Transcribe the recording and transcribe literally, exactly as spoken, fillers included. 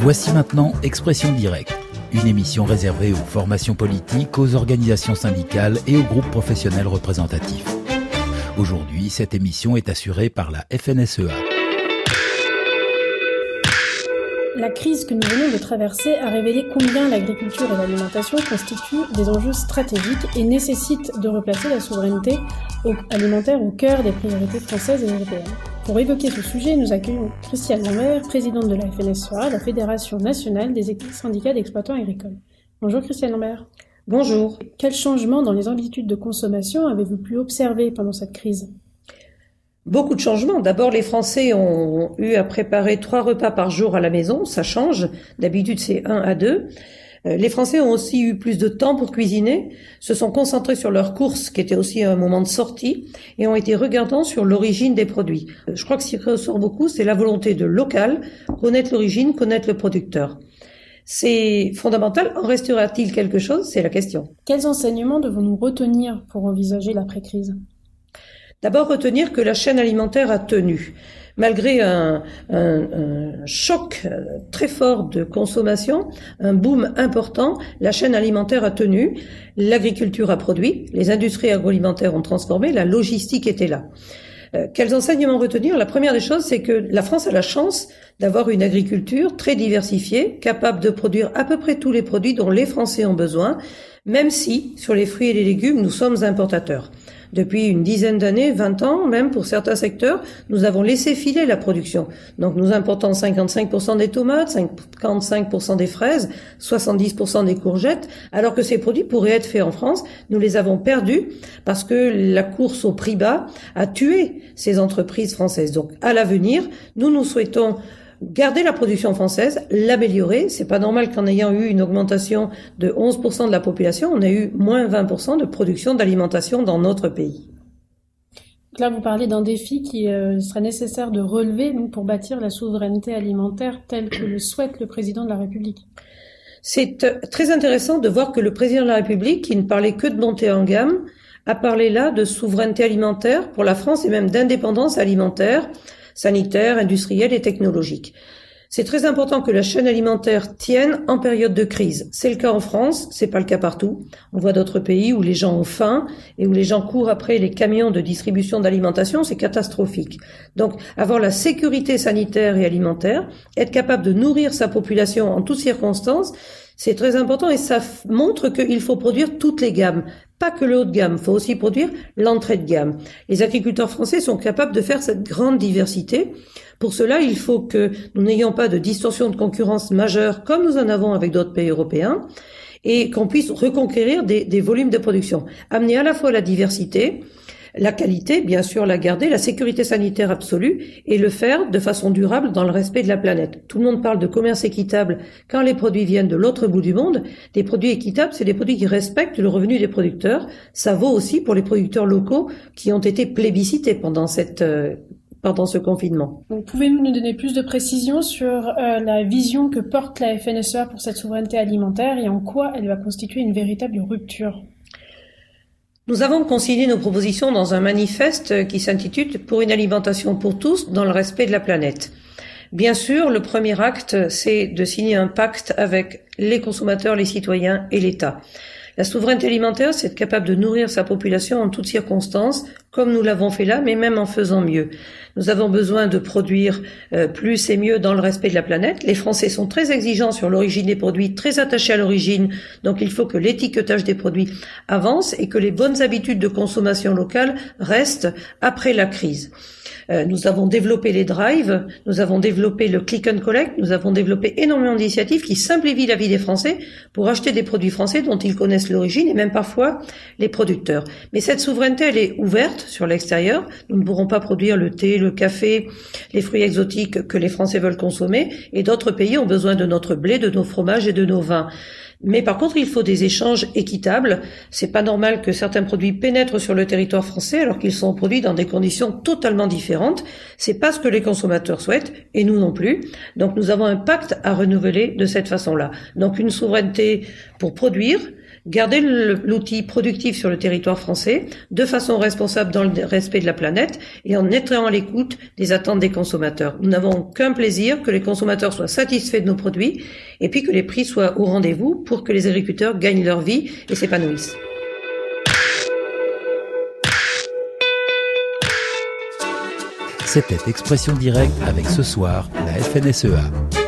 Voici maintenant Expression directe, une émission réservée aux formations politiques, aux organisations syndicales et aux groupes professionnels représentatifs. Aujourd'hui, cette émission est assurée par la F N S E A. La crise que nous venons de traverser a révélé combien l'agriculture et l'alimentation constituent des enjeux stratégiques et nécessitent de replacer la souveraineté alimentaire au cœur des priorités françaises et européennes. Pour évoquer ce sujet, nous accueillons Christiane Lambert, présidente de la F N S E A, la Fédération nationale des syndicats d'exploitants agricoles. Bonjour Christiane Lambert. Bonjour. Quels changements dans les habitudes de consommation avez-vous pu observer pendant cette crise ? Beaucoup de changements. D'abord, les Français ont eu à préparer trois repas par jour à la maison. Ça change. D'habitude, c'est un à deux. Les Français ont aussi eu plus de temps pour cuisiner, se sont concentrés sur leurs courses, qui était aussi un moment de sortie, et ont été regardants sur l'origine des produits. Je crois que ce qui ressort beaucoup, c'est la volonté de local, connaître l'origine, connaître le producteur. C'est fondamental. En restera-t-il quelque chose ? C'est la question. Quels enseignements devons-nous retenir pour envisager l'après-crise ? D'abord, retenir que la chaîne alimentaire a tenu. Malgré un, un, un choc très fort de consommation, un boom important, la chaîne alimentaire a tenu, l'agriculture a produit, les industries agroalimentaires ont transformé, la logistique était là. Euh, quels enseignements retenir ? La première des choses, c'est que la France a la chance d'avoir une agriculture très diversifiée, capable de produire à peu près tous les produits dont les Français ont besoin, même si, sur les fruits et les légumes, nous sommes importateurs. Depuis une dizaine d'années, vingt ans même pour certains secteurs, nous avons laissé filer la production. Donc nous importons cinquante-cinq pour cent des tomates, cinquante-cinq pour cent des fraises, soixante-dix pour cent des courgettes, alors que ces produits pourraient être faits en France. Nous les avons perdus parce que la course au prix bas a tué ces entreprises françaises. Donc à l'avenir, nous nous souhaitons garder la production française, l'améliorer. C'est pas normal qu'en ayant eu une augmentation de onze pour cent de la population, on a eu moins vingt pour cent de production d'alimentation dans notre pays. Là, vous parlez d'un défi qui euh, sera nécessaire de relever donc, pour bâtir la souveraineté alimentaire telle que le souhaite le président de la République. C'est euh, très intéressant de voir que le président de la République, qui ne parlait que de montée en gamme, a parlé là de souveraineté alimentaire pour la France et même d'indépendance alimentaire, sanitaire, industrielle et technologique. C'est très important que la chaîne alimentaire tienne en période de crise. C'est le cas en France, c'est pas le cas partout. On voit d'autres pays où les gens ont faim et où les gens courent après les camions de distribution d'alimentation, c'est catastrophique. Donc, avoir la sécurité sanitaire et alimentaire, être capable de nourrir sa population en toutes circonstances, c'est très important et ça f- montre qu'il faut produire toutes les gammes. Pas que le haut de gamme, il faut aussi produire l'entrée de gamme. Les agriculteurs français sont capables de faire cette grande diversité. Pour cela, il faut que nous n'ayons pas de distorsion de concurrence majeure comme nous en avons avec d'autres pays européens et qu'on puisse reconquérir des, des volumes de production. Amener à la fois la diversité, la qualité, bien sûr la garder, la sécurité sanitaire absolue et le faire de façon durable dans le respect de la planète. Tout le monde parle de commerce équitable quand les produits viennent de l'autre bout du monde. Des produits équitables, c'est des produits qui respectent le revenu des producteurs. Ça vaut aussi pour les producteurs locaux qui ont été plébiscités pendant cette euh, pendant ce confinement. Donc, pouvez-vous nous donner plus de précisions sur euh, la vision que porte la F N S E A pour cette souveraineté alimentaire et en quoi elle va constituer une véritable rupture ? Nous avons consigné nos propositions dans un manifeste qui s'intitule « Pour une alimentation pour tous dans le respect de la planète ». Bien sûr, le premier acte, c'est de signer un pacte avec les consommateurs, les citoyens et l'État. La souveraineté alimentaire, c'est être capable de nourrir sa population en toutes circonstances, comme nous l'avons fait là, mais même en faisant mieux. Nous avons besoin de produire euh, plus et mieux dans le respect de la planète. Les Français sont très exigeants sur l'origine des produits, très attachés à l'origine, donc il faut que l'étiquetage des produits avance et que les bonnes habitudes de consommation locale restent après la crise. Euh, nous avons développé les drives, nous avons développé le click and collect, nous avons développé énormément d'initiatives qui simplifient la vie des Français pour acheter des produits français dont ils connaissent l'origine et même parfois les producteurs. Mais cette souveraineté, elle est ouverte sur l'extérieur. Nous ne pourrons pas produire le thé, le café, les fruits exotiques que les Français veulent consommer et d'autres pays ont besoin de notre blé, de nos fromages et de nos vins. Mais par contre, il faut des échanges équitables. C'est pas normal que certains produits pénètrent sur le territoire français alors qu'ils sont produits dans des conditions totalement différentes. C'est pas ce que les consommateurs souhaitent et nous non plus. Donc nous avons un pacte à renouveler de cette façon-là. Donc une souveraineté pour produire, garder l'outil productif sur le territoire français de façon responsable dans le respect de la planète et en étant à l'écoute des attentes des consommateurs. Nous n'avons qu'un plaisir que les consommateurs soient satisfaits de nos produits et puis que les prix soient au rendez-vous pour que les agriculteurs gagnent leur vie et s'épanouissent. C'était Expression Directe avec ce soir la F N S E A.